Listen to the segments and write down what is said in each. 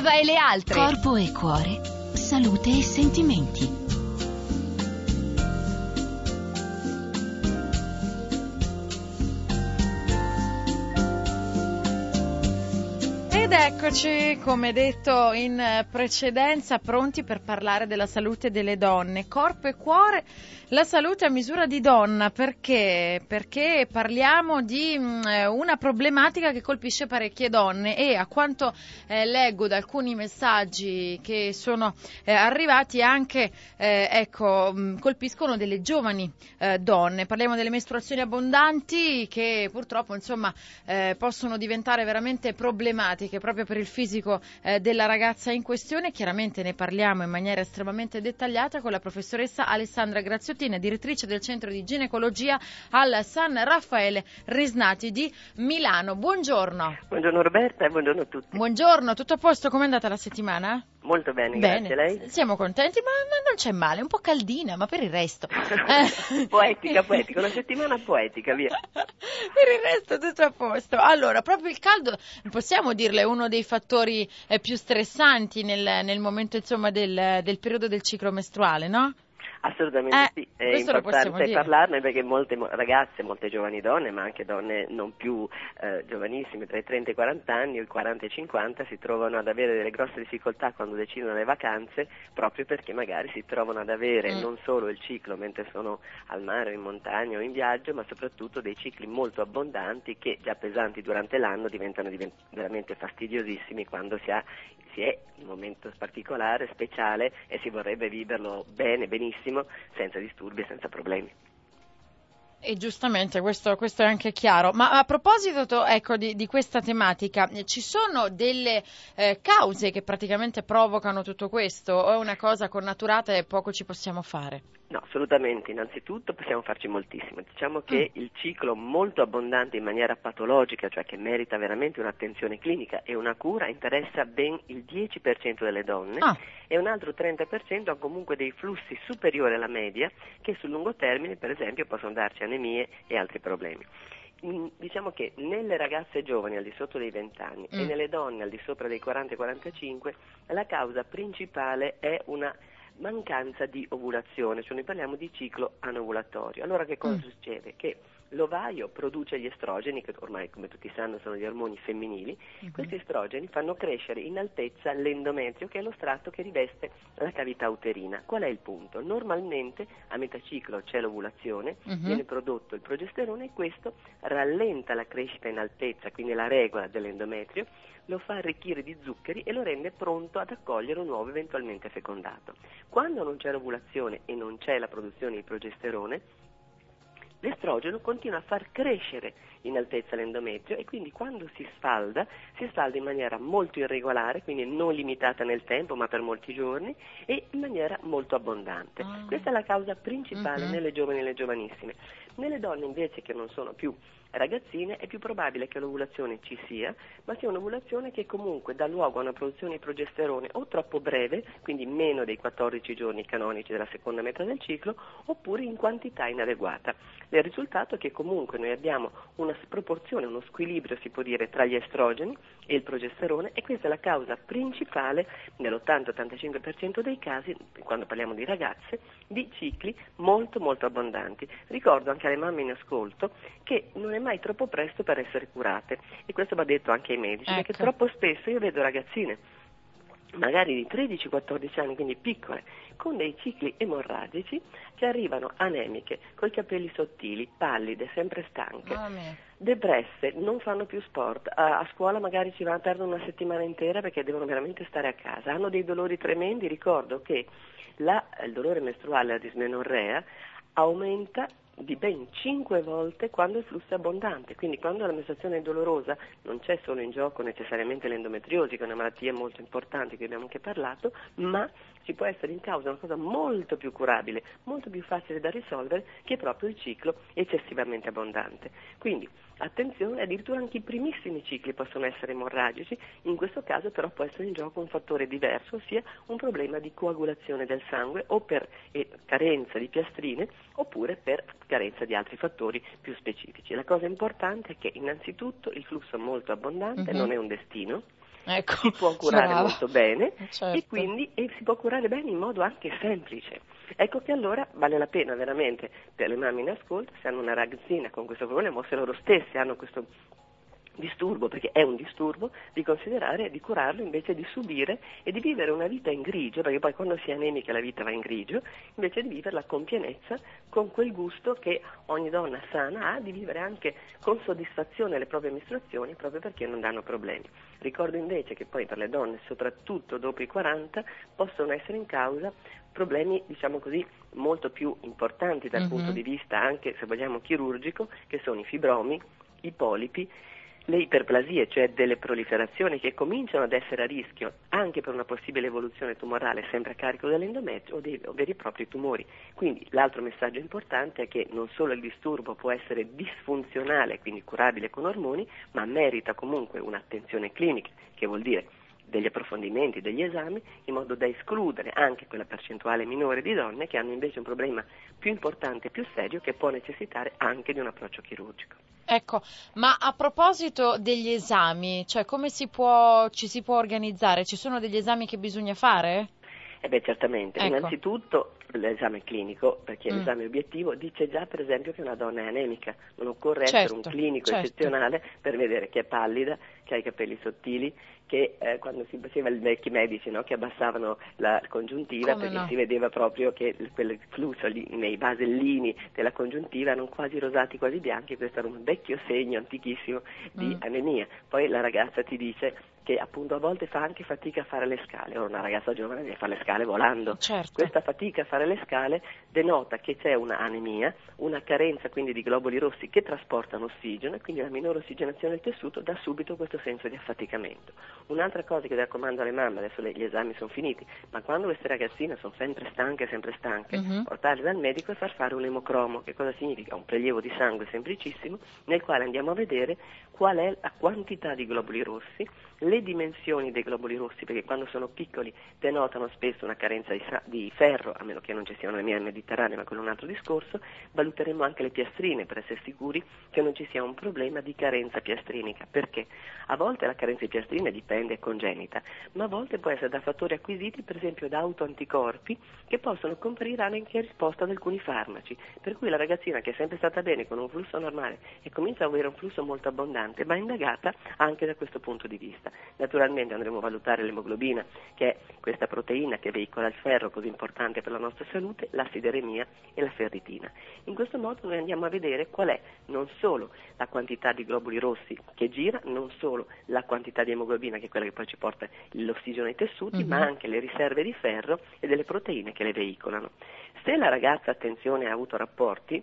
Eva e le altre. Corpo e cuore, salute e sentimenti. Ed eccoci, come detto in precedenza, pronti per parlare della salute delle donne. Corpo e cuore, la salute a misura di donna. Perché? Perché parliamo di una problematica che colpisce parecchie donne e a quanto leggo da alcuni messaggi che sono arrivati anche, colpiscono delle giovani donne. Parliamo delle mestruazioni abbondanti che purtroppo, possono diventare veramente problematiche proprio per il fisico della ragazza in questione. Chiaramente ne parliamo in maniera estremamente dettagliata con la professoressa Alessandra Graziottina, direttrice del centro di ginecologia al San Raffaele Risnati di Milano. Buongiorno. Buongiorno Roberta e buongiorno a tutti. Buongiorno, tutto a posto? Com'è andata la settimana? Molto bene, grazie. Lei? Siamo contenti, ma non c'è male, un po' caldina, ma per il resto Poetica, una settimana poetica, via. Per il resto tutto a posto. Allora, proprio il caldo, possiamo dirle, è uno dei fattori più stressanti nel momento del periodo del ciclo mestruale, no? Assolutamente sì, è importante parlarne perché molte ragazze, molte giovani donne, ma anche donne non più giovanissime, tra i 30 e i 40 anni o i 40 e i 50, si trovano ad avere delle grosse difficoltà quando decidono le vacanze, proprio perché magari si trovano ad avere non solo il ciclo mentre sono al mare o in montagna o in viaggio, ma soprattutto dei cicli molto abbondanti che, già pesanti durante l'anno, diventano veramente fastidiosissimi quando si è in un momento particolare, speciale, e si vorrebbe viverlo bene, benissimo, senza disturbi e senza problemi. E giustamente, questo è anche chiaro. Ma a proposito di questa tematica, ci sono delle cause che praticamente provocano tutto questo, o è una cosa connaturata e poco ci possiamo fare? No, assolutamente. Innanzitutto possiamo farci moltissimo. Diciamo che il ciclo molto abbondante in maniera patologica, cioè che merita veramente un'attenzione clinica e una cura, interessa ben il 10% delle donne e un altro 30% ha comunque dei flussi superiori alla media che sul lungo termine, per esempio, possono darci anemie e altri problemi. Diciamo che nelle ragazze giovani al di sotto dei 20 anni e nelle donne al di sopra dei 40-45 la causa principale è una mancanza di ovulazione, cioè noi parliamo di ciclo anovulatorio. Allora che cosa succede? Che l'ovaio produce gli estrogeni, che ormai come tutti sanno sono gli ormoni femminili. Questi estrogeni fanno crescere in altezza l'endometrio, che è lo strato che riveste la cavità uterina. Qual è il punto? Normalmente a metà ciclo c'è l'ovulazione, viene prodotto il progesterone e questo rallenta la crescita in altezza, quindi la regola dell'endometrio, lo fa arricchire di zuccheri e lo rende pronto ad accogliere un uovo eventualmente fecondato. Quando non c'è l'ovulazione e non c'è la produzione di progesterone, l'estrogeno continua a far crescere in altezza l'endometrio e quindi quando si sfalda in maniera molto irregolare, quindi non limitata nel tempo ma per molti giorni e in maniera molto abbondante. Questa è la causa principale nelle giovani e le giovanissime. Nelle donne invece che non sono più ragazzine è più probabile che l'ovulazione ci sia, ma sia un'ovulazione che comunque dà luogo a una produzione di progesterone o troppo breve, quindi meno dei 14 giorni canonici della seconda metà del ciclo, oppure in quantità inadeguata. Il risultato è che comunque noi abbiamo una sproporzione, uno squilibrio si può dire tra gli estrogeni e il progesterone e questa è la causa principale nell'80-85% dei casi, quando parliamo di ragazze, di cicli molto molto abbondanti. Ricordo anche alle mamme in ascolto che non è mai troppo presto per essere curate e questo va detto anche ai medici, perché troppo spesso io vedo ragazzine magari di 13-14 anni, quindi piccole, con dei cicli emorragici che arrivano anemiche, coi capelli sottili, pallide, sempre stanche, depresse, non fanno più sport, a scuola magari ci vanno, perdono una settimana intera perché devono veramente stare a casa, hanno dei dolori tremendi. Ricordo che il dolore mestruale, la dismenorrea, aumenta di ben 5 volte quando il flusso è abbondante, quindi quando la menstruazione è dolorosa non c'è solo in gioco necessariamente l'endometriosi, che è una malattia molto importante di cui abbiamo anche parlato, ma ci può essere in causa una cosa molto più curabile, molto più facile da risolvere, che è proprio il ciclo eccessivamente abbondante. Quindi attenzione, addirittura anche i primissimi cicli possono essere emorragici, in questo caso però può essere in gioco un fattore diverso, ossia un problema di coagulazione del sangue o per carenza di piastrine oppure per carenza di altri fattori più specifici. La cosa importante è che innanzitutto il flusso molto abbondante non è un destino, Ecco, si può curare brava. molto bene Certo. e quindi si può curare bene in modo anche semplice. Ecco che allora vale la pena veramente per le mamme in ascolto, se hanno una ragazzina con questo problema o se loro stesse hanno questo disturbo, perché è un disturbo, di considerare di curarlo invece di subire e di vivere una vita in grigio, perché poi quando si è anemica la vita va in grigio, invece di viverla con pienezza, con quel gusto che ogni donna sana ha di vivere anche con soddisfazione le proprie mestruazioni, proprio perché non danno problemi. Ricordo invece che poi per le donne, soprattutto dopo i 40, possono essere in causa problemi, diciamo così, molto più importanti dal punto di vista anche, se vogliamo, chirurgico, che sono i fibromi, i polipi, le iperplasie, cioè delle proliferazioni che cominciano ad essere a rischio anche per una possibile evoluzione tumorale sempre a carico dell'endometrio o veri e propri tumori. Quindi l'altro messaggio importante è che non solo il disturbo può essere disfunzionale, quindi curabile con ormoni, ma merita comunque un'attenzione clinica, che vuol dire degli approfondimenti, degli esami, in modo da escludere anche quella percentuale minore di donne che hanno invece un problema più importante e più serio che può necessitare anche di un approccio chirurgico. Ecco, ma a proposito degli esami, cioè come ci si può organizzare? Ci sono degli esami che bisogna fare? Certamente. Ecco. Innanzitutto l'esame clinico, perché l'esame obiettivo dice già per esempio che una donna è anemica, non occorre essere un clinico eccezionale per vedere che è pallida, che ha i capelli sottili, che quando si faceva i vecchi medici, no, che abbassavano la congiuntiva, come perché no? si vedeva proprio che quel flusso lì, nei basellini della congiuntiva erano quasi rosati, quasi bianchi, questo era un vecchio segno antichissimo di anemia. Poi la ragazza ti dice che appunto a volte fa anche fatica a fare le scale, ora una ragazza giovane deve fare le scale volando. Certo. Questa fatica a fare le scale denota che c'è una anemia, una carenza quindi di globuli rossi che trasportano ossigeno e quindi la minore ossigenazione del tessuto dà subito questo senso di affaticamento. Un'altra cosa che raccomando alle mamme, adesso gli esami sono finiti, ma quando queste ragazzine sono sempre stanche, portarle dal medico e far fare un emocromo. Che cosa significa? Un prelievo di sangue semplicissimo nel quale andiamo a vedere qual è la quantità di globuli rossi, le dimensioni dei globuli rossi, perché quando sono piccoli denotano spesso una carenza di ferro, a meno che non ci sia un'anemia mediterranea, ma quello è un altro discorso. Valuteremo anche le piastrine per essere sicuri che non ci sia un problema di carenza piastrinica, perché a volte la carenza di piastrine dipende, è congenita, ma a volte può essere da fattori acquisiti, per esempio da autoanticorpi, che possono comparire anche in risposta ad alcuni farmaci, per cui la ragazzina che è sempre stata bene con un flusso normale e comincia ad avere un flusso molto abbondante va indagata anche da questo punto di vista. Naturalmente andremo a valutare l'emoglobina, che è questa proteina che veicola il ferro così importante per la nostra salute, la sideremia e la ferritina. In questo modo noi andiamo a vedere qual è non solo la quantità di globuli rossi che gira, non solo la quantità di emoglobina, che è quella che poi ci porta l'ossigeno ai tessuti, ma anche le riserve di ferro e delle proteine che le veicolano. Se la ragazza, attenzione, ha avuto rapporti,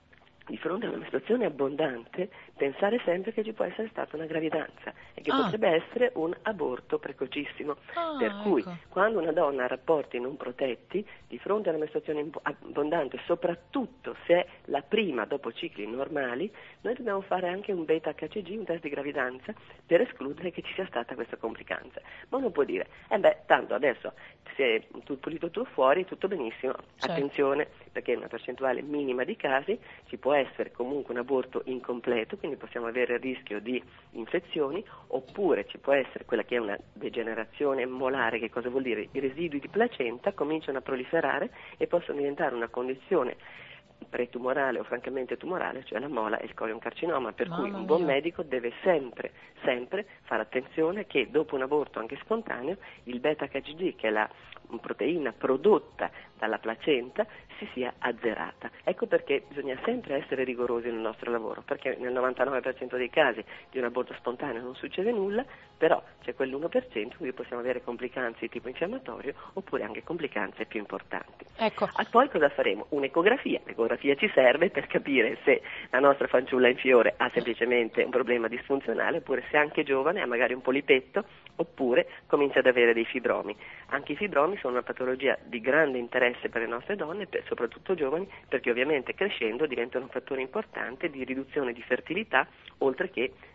di fronte a una mestruazione abbondante, pensare sempre che ci può essere stata una gravidanza e che potrebbe essere un aborto precocissimo. Per cui, quando una donna ha rapporti non protetti, di fronte a una mestruazione abbondante, soprattutto se è la prima dopo cicli normali, noi dobbiamo fare anche un beta-HCG, un test di gravidanza, per escludere che ci sia stata questa complicanza. Ma uno può dire, tanto adesso si è pulito tu fuori, tutto benissimo, attenzione, perché in una percentuale minima di casi ci può essere comunque un aborto incompleto, quindi possiamo avere il rischio di infezioni, oppure ci può essere quella che è una degenerazione molare. Che cosa vuol dire? I residui di placenta cominciano a proliferare e possono diventare una condizione pretumorale o francamente tumorale, cioè la mola e il colioncarcinoma, per cui un buon medico deve sempre fare attenzione che dopo un aborto anche spontaneo il beta-HCG, che è la proteina prodotta dalla placenta, si sia azzerata. Ecco perché bisogna sempre essere rigorosi nel nostro lavoro, perché nel 99% dei casi di un aborto spontaneo non succede nulla, però c'è quell'1% in cui possiamo avere complicanze di tipo infiammatorio oppure anche complicanze più importanti. Ecco. Poi cosa faremo? Un'ecografia. L'ecografia ci serve per capire se la nostra fanciulla in fiore ha semplicemente un problema disfunzionale, oppure se anche giovane ha magari un polipetto, oppure comincia ad avere dei fibromi. Anche i fibromi sono una patologia di grande interesse per le nostre donne, soprattutto giovani, perché ovviamente crescendo diventano un fattore importante di riduzione di fertilità, oltre che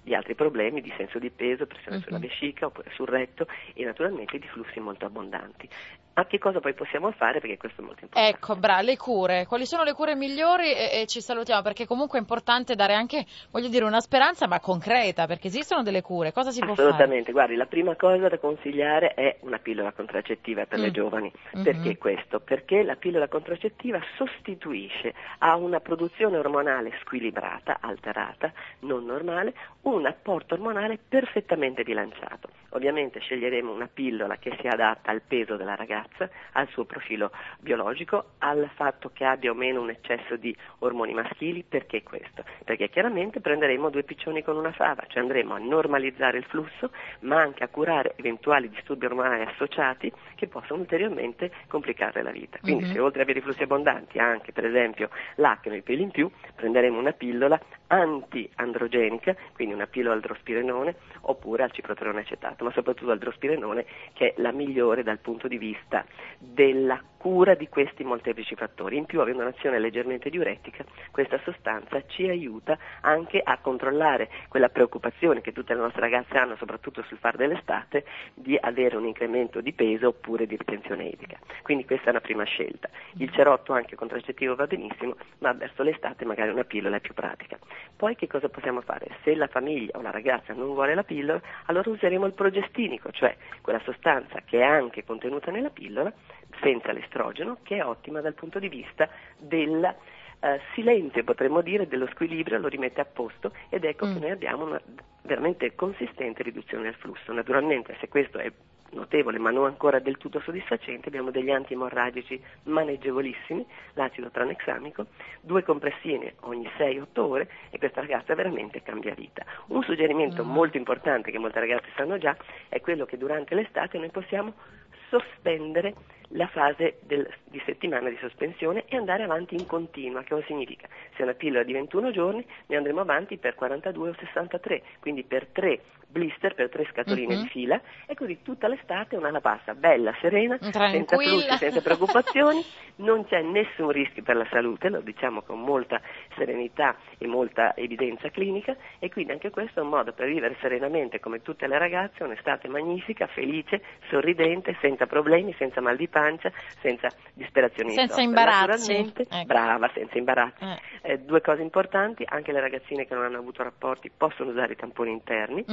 di altri problemi di senso di peso, pressione sulla vescica oppure sul retto e naturalmente di flussi molto abbondanti. Ma che cosa poi possiamo fare? Perché questo è molto importante. Ecco, le cure. Quali sono le cure migliori? E ci salutiamo, perché comunque è importante dare anche, voglio dire, una speranza, ma concreta, perché esistono delle cure. Cosa si può fare? Assolutamente, guardi, la prima cosa da consigliare è una pillola contraccettiva per le giovani. Perché questo? Perché la pillola contraccettiva sostituisce a una produzione ormonale squilibrata, alterata, non normale, un apporto ormonale perfettamente bilanciato. Ovviamente sceglieremo una pillola che sia adatta al peso della ragazza, al suo profilo biologico, al fatto che abbia o meno un eccesso di ormoni maschili. Perché questo? Perché chiaramente prenderemo due piccioni con una fava, cioè andremo a normalizzare il flusso, ma anche a curare eventuali disturbi ormonali associati che possono ulteriormente complicare la vita. Quindi se oltre ad avere i flussi abbondanti anche per esempio l'acne o i peli in più, prenderemo una pillola anti-androgenica, quindi una pillola al drospirenone oppure al ciproterone acetato, ma soprattutto al drospirenone, che è la migliore dal punto di vista della cura di questi molteplici fattori. In più, avendo un'azione leggermente diuretica, questa sostanza ci aiuta anche a controllare quella preoccupazione che tutte le nostre ragazze hanno, soprattutto sul far dell'estate, di avere un incremento di peso oppure di ritenzione idrica. Quindi questa è una prima scelta. Il cerotto anche contraccettivo va benissimo, ma verso l'estate magari una pillola è più pratica. Poi che cosa possiamo fare? Se la famiglia o la ragazza non vuole la pillola, allora useremo il progestinico, cioè quella sostanza che è anche contenuta nella pillola, senza l'estrogeno, che è ottima dal punto di vista del silenzio, potremmo dire, dello squilibrio, lo rimette a posto, ed ecco che noi abbiamo una veramente consistente riduzione del flusso. Naturalmente, se questo è notevole ma non ancora del tutto soddisfacente, abbiamo degli antiemorragici maneggevolissimi, l'acido tranexamico, 2 compressine ogni 6-8 ore, e questa ragazza veramente cambia vita. Un suggerimento molto importante che molte ragazze sanno già è quello che durante l'estate noi possiamo sospendere la fase di settimana di sospensione e andare avanti in continua. Che cosa significa? Se è una pillola di 21 giorni, noi andremo avanti per 42 o 63, quindi per 3 blister, per 3 scatoline di fila, e così tutta l'estate una la passa bella, serena, senza flussi, senza preoccupazioni, non c'è nessun rischio per la salute, lo diciamo con molta serenità e molta evidenza clinica, e quindi anche questo è un modo per vivere serenamente come tutte le ragazze, un'estate magnifica, felice, sorridente, senza problemi, senza mal di pancia, senza disperazione, senza imbarazzi. Naturalmente, brava, senza imbarazzi. 2 cose importanti: anche le ragazzine che non hanno avuto rapporti possono usare i tamponi interni.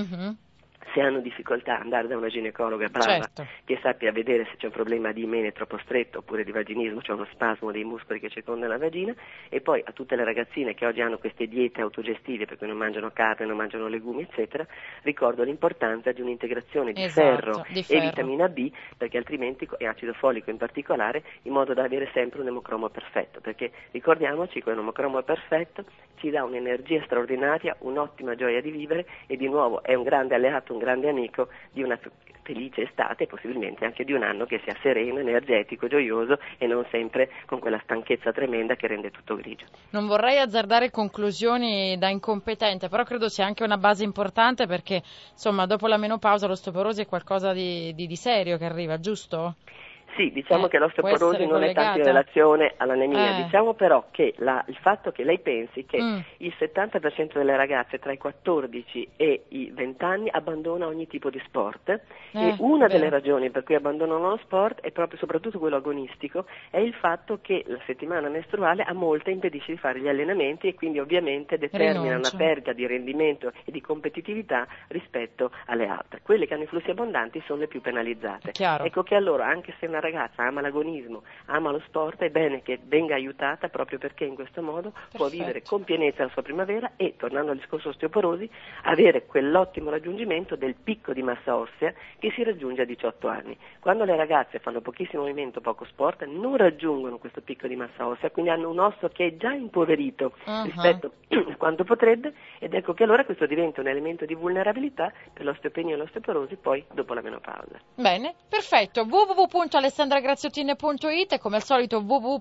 Se hanno difficoltà, andare da una ginecologa brava, che sappia vedere se c'è un problema di imene troppo stretto oppure di vaginismo, cioè uno spasmo dei muscoli che circondano la vagina. E poi a tutte le ragazzine che oggi hanno queste diete autogestive, per cui non mangiano carne, non mangiano legumi, eccetera, ricordo l'importanza di un'integrazione di ferro e vitamina B, perché altrimenti, e acido folico in particolare, in modo da avere sempre un emocromo perfetto, perché ricordiamoci che un emocromo perfetto ci dà un'energia straordinaria, un'ottima gioia di vivere, e di nuovo è un grande alleato, un grande amico di una felice estate, e possibilmente anche di un anno che sia sereno, energetico, gioioso, e non sempre con quella stanchezza tremenda che rende tutto grigio. Non vorrei azzardare conclusioni da incompetente, però credo sia anche una base importante, perché insomma dopo la menopausa l'osteoporosi è qualcosa di serio che arriva, giusto? Sì, diciamo che l'osteoporosi non è tanto in relazione all'anemia, diciamo però che il fatto che lei pensi che il 70% delle ragazze tra i 14 e i 20 anni abbandona ogni tipo di sport, e una delle ragioni per cui abbandonano lo sport, è proprio soprattutto quello agonistico, è il fatto che la settimana mestruale a molte impedisce di fare gli allenamenti, e quindi ovviamente determina una perdita di rendimento e di competitività rispetto alle altre. Quelle che hanno i flussi abbondanti sono le più penalizzate. Ecco che allora, anche se una ragazza ama l'agonismo, ama lo sport, è bene che venga aiutata, proprio perché in questo modo può vivere con pienezza la sua primavera e, tornando al discorso osteoporosi, avere quell'ottimo raggiungimento del picco di massa ossea che si raggiunge a 18 anni. Quando le ragazze fanno pochissimo movimento, poco sport, non raggiungono questo picco di massa ossea, quindi hanno un osso che è già impoverito rispetto a quanto potrebbe, ed ecco che allora questo diventa un elemento di vulnerabilità per l'osteopenia e l'osteoporosi poi dopo la menopausa. Bene, perfetto. www.alessandragraziottine.it e come al solito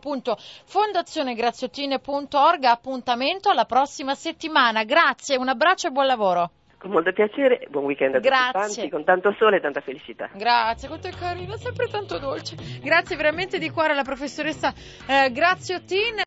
www.fondazionegraziottine.org. Appuntamento alla prossima settimana. Grazie, un abbraccio e buon lavoro. Con molto piacere, buon weekend a tutti quanti, con tanto sole e tanta felicità. Grazie, quanto è carino, sempre tanto dolce. Grazie veramente di cuore alla professoressa Graziottine.